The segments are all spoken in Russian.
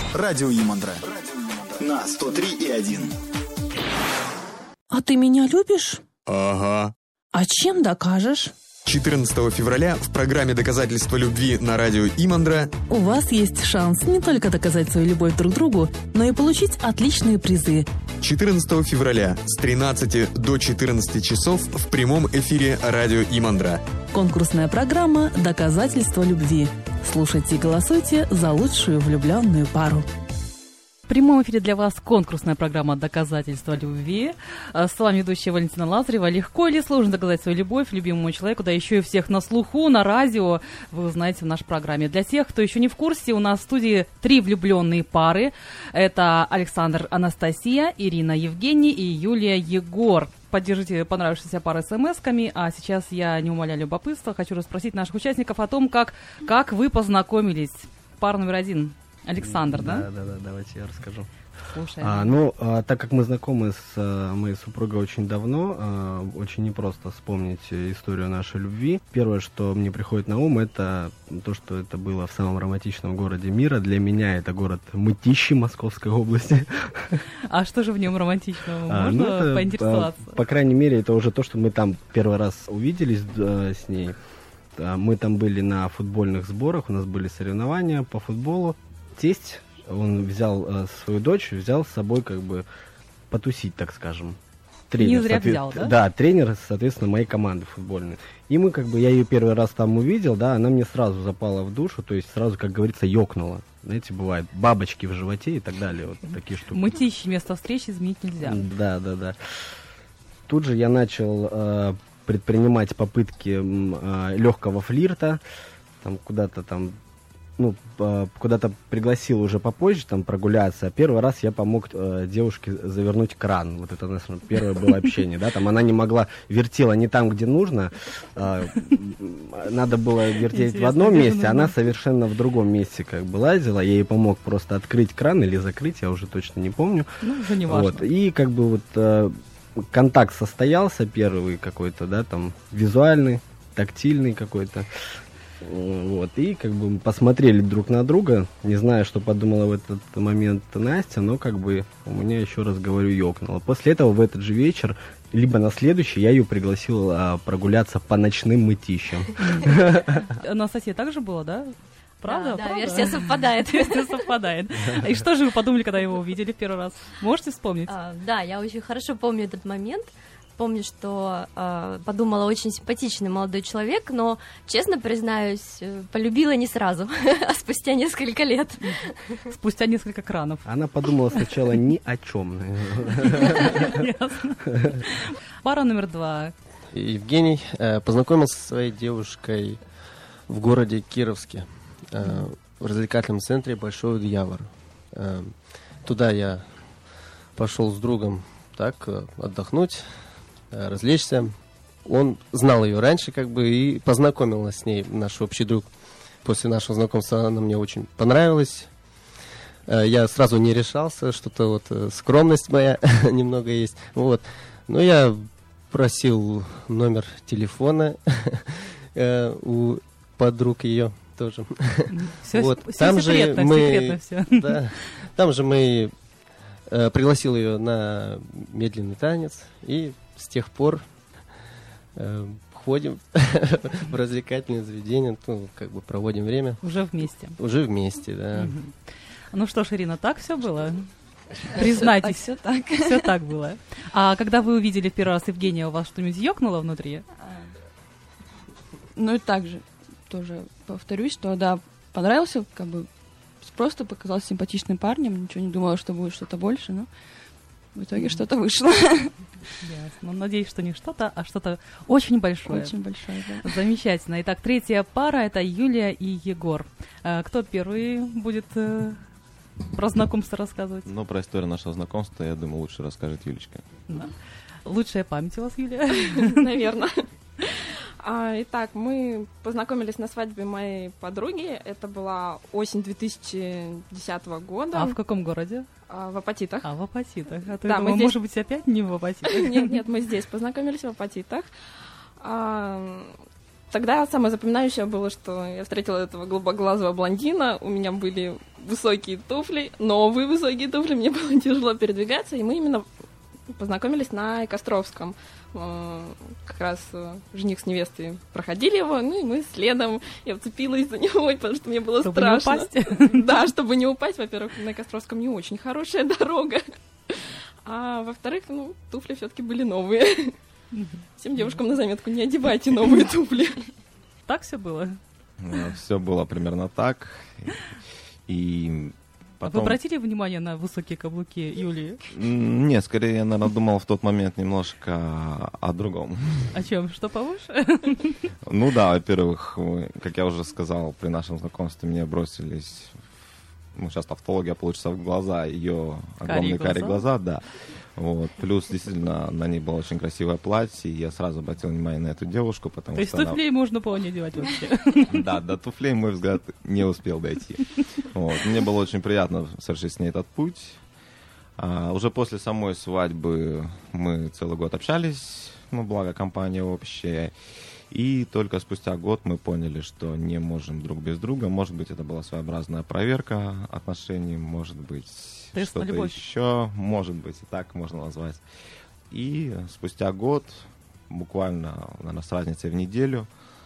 Радио Имандра на 103,1. А ты меня любишь? Ага. А чем докажешь? 14 февраля в программе «Доказательства любви» на радио Имандра У вас есть шанс не только доказать свою любовь друг другу, но и получить отличные призы. 14 февраля с 13 до 14 часов в прямом эфире радио Имандра. Конкурсная программа «Доказательства любви». Слушайте и голосуйте за лучшую влюбленную пару. В прямом эфире для вас конкурсная программа «Доказательства любви». С вами ведущая Валентина Лазарева. Легко или сложно доказать свою любовь любимому человеку, да еще и всех на слуху, на радио, вы узнаете в нашей программе. Для тех, кто еще не в курсе, у нас в студии 3 влюбленные пары. Это Александр, Анастасия, Ирина, Евгений и Юлия, Егор. Поддержите понравившиеся пары смс-ками. А сейчас я, не умаляя любопытства, хочу расспросить наших участников о том, как вы познакомились. Пара номер 1. Александр, да? Да, давайте я расскажу. Слушай. Так как мы знакомы с моей супругой очень давно, очень непросто вспомнить историю нашей любви. Первое, что мне приходит на ум, это то, что это было в самом романтичном городе мира. Для меня это город Мытищи Московской области. А что же в нем романтичного? Можно поинтересоваться? По крайней мере, это уже то, что мы там первый раз увиделись с ней. Мы там были на футбольных сборах, у нас были соревнования по футболу. Тесть, он взял свою дочь, взял с собой как бы потусить, так скажем. Тренер, не зря взял, да? Да, тренер, соответственно, моей команды футбольной. И мы я ее первый раз там увидел, да, она мне сразу запала в душу, то есть сразу, как говорится, ёкнула. Знаете, бывает бабочки в животе и так далее, вот такие штуки. Мытищи, место встречи изменить нельзя. Да. Тут же я начал предпринимать попытки легкого флирта, там куда-то пригласил уже попозже там прогуляться. Первый раз я помог девушке завернуть кран. Вот это у нас первое было общение, да, там она не могла, вертела не там, где нужно, надо было вертеть в одном месте, она совершенно в другом месте как бы лазила, я ей помог просто открыть кран или закрыть, я уже точно не помню. Уже не важно. Вот. И как бы контакт состоялся первый какой-то, да, там визуальный, тактильный какой-то. Вот, и как бы мы посмотрели друг на друга, не знаю, что подумала в этот момент Настя, но как бы у меня, еще раз говорю, ёкнуло. После этого в этот же вечер, либо на следующий, я ее пригласил прогуляться по ночным мытищам. Анастасия, так же было, да? Правда? Да, версия совпадает. И что же вы подумали, когда его увидели в первый раз? Можете вспомнить? Да, я очень хорошо помню этот момент. Помню, что подумала, очень симпатичный молодой человек, но, честно признаюсь, полюбила не сразу, а спустя несколько лет. Спустя несколько кранов. Она подумала сначала ни о чем. Ясно. Пара номер 2. Евгений познакомился со своей девушкой в городе Кировске, в развлекательном центре «Большой Дьявор». Туда я пошел с другом так отдохнуть, развлечься. Он знал ее раньше, как бы, и познакомил нас с ней, наш общий друг. После нашего знакомства она мне очень понравилась. Я сразу не решался, что-то скромность моя немного есть. Вот. Но я просил номер телефона у подруг ее тоже. Все, вот. Все там секретно все. Да, там же мы пригласил ее на медленный танец, и с тех пор ходим в развлекательные заведения, как бы проводим время. Уже вместе. Уже вместе, да. Угу. Ну что ж, Ирина, так все было? Признайтесь. Все так. Все так было. А когда вы увидели в первый раз Евгения, у вас что-нибудь ёкнуло внутри? Ну и так же, тоже повторюсь, что да, понравился, как бы просто показался симпатичным парнем, ничего не думала, что будет что-то больше, но в итоге что-то вышло. Ясно. Надеюсь, что не что-то, а что-то очень большое. Очень большое, да. Замечательно. Итак, третья пара — это Юлия и Егор. Кто первый будет про знакомство рассказывать? Ну, про историю нашего знакомства, я думаю, лучше расскажет Юлечка. Да. Лучшая память у вас, Юлия? Наверное. Итак, мы познакомились на свадьбе моей подруги. Это была осень 2010 года. А в каком городе? В Апатитах. В Апатитах. А то да, думала, может быть, опять не в Апатитах? Нет, мы здесь познакомились в Апатитах. Тогда самое запоминающее было, что я встретила этого голубоглазого блондина, у меня были высокие туфли, новые высокие туфли, мне было тяжело передвигаться, и мы именно познакомились на Костровском. Как раз жених с невестой проходили его, ну и мы следом, я вцепилась за него, потому что мне было страшно. Чтобы не упасть? Да, чтобы не упасть. Во-первых, на Костровском не очень хорошая дорога. А во-вторых, ну, туфли все-таки были новые. Всем девушкам на заметку: не одевайте новые туфли. Так все было? Все было примерно так. И потом... Вы обратили внимание на высокие каблуки Юлии? Нет, скорее я, наверное, думал в тот момент немножко о другом. О чем? Что повыше? Ну да, во-первых, как я уже сказал, при нашем знакомстве мне бросились, ну сейчас тавтология получится, в глаза ее огромные карие глаза, да. Вот. Плюс, действительно, на ней было очень красивое платье, и я сразу обратил внимание на эту девушку, потому что... То есть туфлей можно было не одевать вообще? Да, до туфлей, мой взгляд, не успел дойти. Вот. Мне было очень приятно совершить с ней этот путь. Уже после самой свадьбы мы целый год общались, ну, благо компания общая. И только спустя год мы поняли, что не можем друг без друга. Может быть, это была своеобразная проверка отношений, может быть, тест что-то еще, может быть, и так можно назвать. И спустя год, буквально, наверное, с разницей в неделю,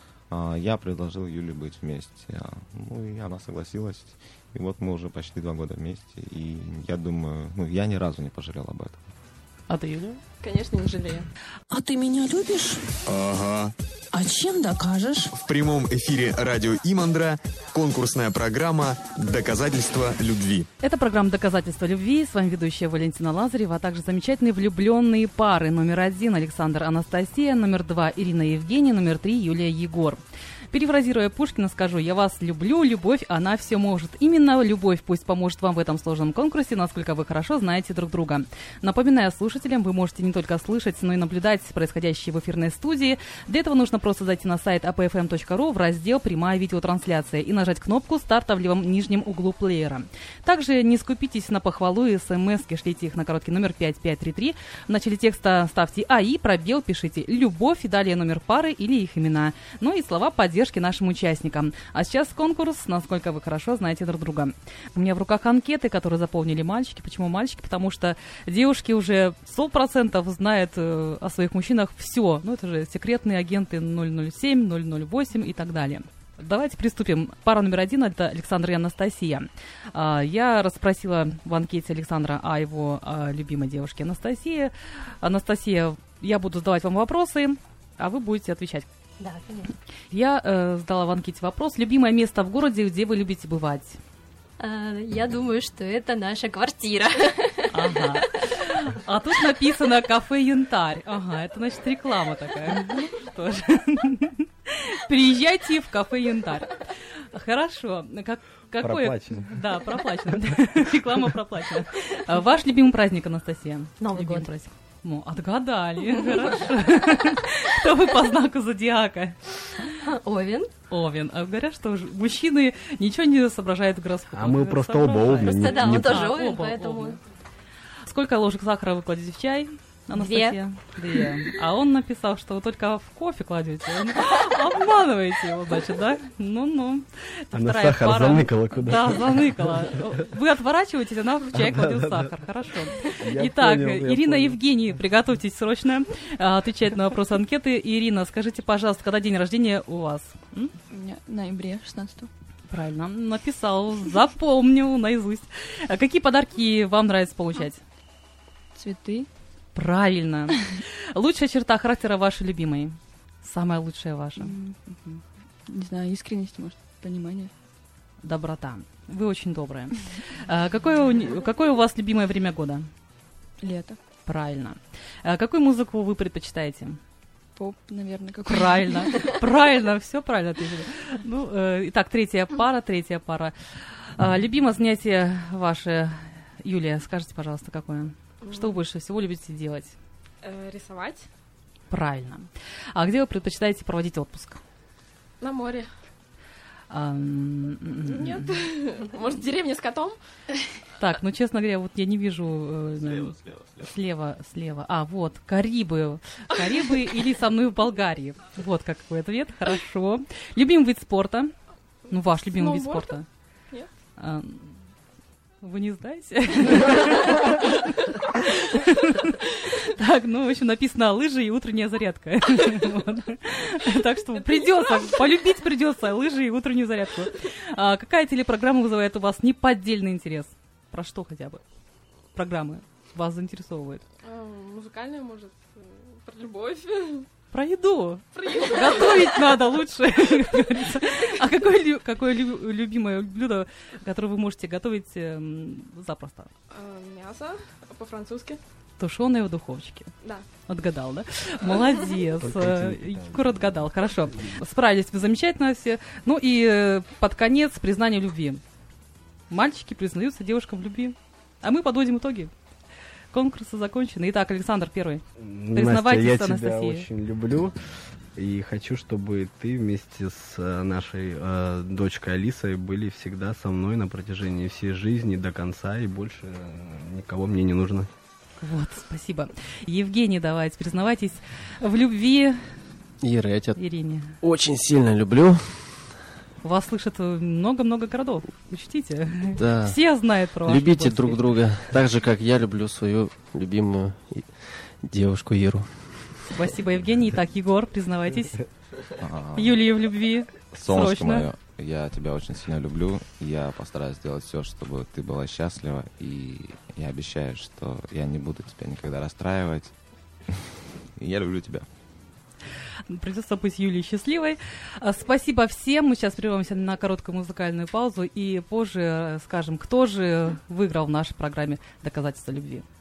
я предложил Юле быть вместе. Ну, и она согласилась. И вот мы уже почти 2 года вместе. И я думаю, ну, я ни разу не пожалел об этом. А ты, Юля? Конечно, не жалею. А ты меня любишь? Ага. А чем докажешь? В прямом эфире радио Имандра конкурсная программа «Доказательство любви». Это программа «Доказательство любви». С вами ведущая Валентина Лазарева, а также замечательные влюбленные пары. Номер 1 Александр Анастасия, номер 2 Ирина Евгения, номер 3 Юлия Егор. Перефразируя Пушкина, скажу: я вас люблю, любовь, она все может. Именно любовь пусть поможет вам в этом сложном конкурсе, насколько вы хорошо знаете друг друга. Напоминаю слушателям, вы можете не только слышать, но и наблюдать происходящее в эфирной студии. Для этого нужно просто зайти на сайт apfm.ru в раздел «Прямая видеотрансляция» и нажать кнопку «Старта» в левом нижнем углу плеера. Также не скупитесь на похвалу и смс-ки, шлите их на короткий номер 5533. В начале текста ставьте АИ, пробел, пишите «Любовь» и далее номер пары или их имена. Ну и слова поддержки нашим участникам. А сейчас конкурс «Насколько вы хорошо знаете друг друга». У меня в руках анкеты, которые заполнили мальчики. Почему мальчики? Потому что девушки уже 100% знают о своих мужчинах все. Ну, это же секретные агенты 007, 008 и так далее. Давайте приступим. Пара номер 1 – это Александр и Анастасия. Я расспросила в анкете Александра о его любимой девушке Анастасии. Анастасия, я буду задавать вам вопросы, а вы будете отвечать. Да, конечно. Я задала в анкете вопрос: любимое место в городе, где вы любите бывать? Я думаю, что это наша квартира. Ага. А тут написано «Кафе Янтарь». Ага, это, значит, реклама такая. Ну, что же. Приезжайте в кафе Янтарь. Хорошо. Какой... Проплачено. Да, проплачено. Реклама проплачена. Ваш любимый праздник, Анастасия? Новый год. Праздник. Ну, отгадали. Хорошо. Кто вы по знаку зодиака? Овен. Овен. А говорят, что мужчины ничего не соображают в гороскопе. А мы просто оба овны. Просто да, он тоже овен, овен, поэтому... Сколько ложек сахара вы кладете в чай, Анастасия? 2. А он написал, что вы только в кофе кладете. Обманываете его, значит, да? Ну-ну. Она сахар заныкала куда? Да, заныкала. Вы отворачиваетесь, она в чай кладет сахар. Хорошо. Итак, Ирина Евгения, приготовьтесь срочно отвечать на вопрос анкеты. Ирина, скажите, пожалуйста, когда день рождения у вас? У меня в ноябре 16-го. Правильно, написал, запомнил наизусть. А какие подарки вам нравится получать? Цветы. Правильно. Лучшая черта характера вашей любимой? Самая лучшая ваша? Не знаю, искренность, может, понимание. Доброта. Вы очень добрая. Какое у вас любимое время года? Лето. Правильно. Какую музыку вы предпочитаете? Поп, наверное, какой-то. Правильно. Правильно, все правильно ответили. Ну, итак, третья пара. Любимое занятие ваше, Юлия, скажите, пожалуйста, какое? Что вы больше всего любите делать? Рисовать. Правильно. А где вы предпочитаете проводить отпуск? На море. Нет. Может, деревня с котом? Так, ну, честно говоря, вот я не вижу... Слева. А, вот, Карибы. Карибы или со мной в Болгарии. Вот какой ответ. Хорошо. Любимый вид спорта? Ну, ваш любимый вид спорта. Нет. Вы не знаете? Так, ну, в общем, написано лыжи и утренняя зарядка. Так что придется, полюбить придется лыжи и утреннюю зарядку. Какая телепрограмма вызывает у вас неподдельный интерес? Про что хотя бы? Программы вас заинтересовывают? Музыкальная, может, про любовь. Про еду. Готовить надо лучше. А какое любимое блюдо, которое вы можете готовить запросто? Мясо по-французски. Тушеное в духовочке. Да. Отгадал, да? Молодец. Егор отгадал. Хорошо. Справились вы замечательно все. Ну и под конец признание любви. Мальчики признаются девушкам в любви. А мы подводим итоги. Конкурсы закончены. Итак, Александр первый. Признавайтесь, Настя, я Анастасия. тебя очень люблю. И хочу, чтобы ты вместе с нашей дочкой Алисой были всегда со мной на протяжении всей жизни до конца. И больше никого мне не нужно. Вот, спасибо. Евгений, давайте, признавайтесь в любви Ира, я тебя Ирине. очень сильно люблю. Вас слышат много-много городов. Учтите. Да. Все знают про вас. Любите друг друга, так же, как я люблю свою любимую девушку Иру. Спасибо, Евгений. Итак, Егор, признавайтесь. Юлия в любви. Солнышко Срочно. мое, я тебя очень сильно люблю. Я постараюсь сделать все, чтобы ты была счастлива. И я обещаю, что я не буду тебя никогда расстраивать. И я люблю тебя. Придется быть Юлией счастливой. Спасибо всем. Мы сейчас прервемся на короткую музыкальную паузу и позже скажем, кто же выиграл в нашей программе «Доказательства любви».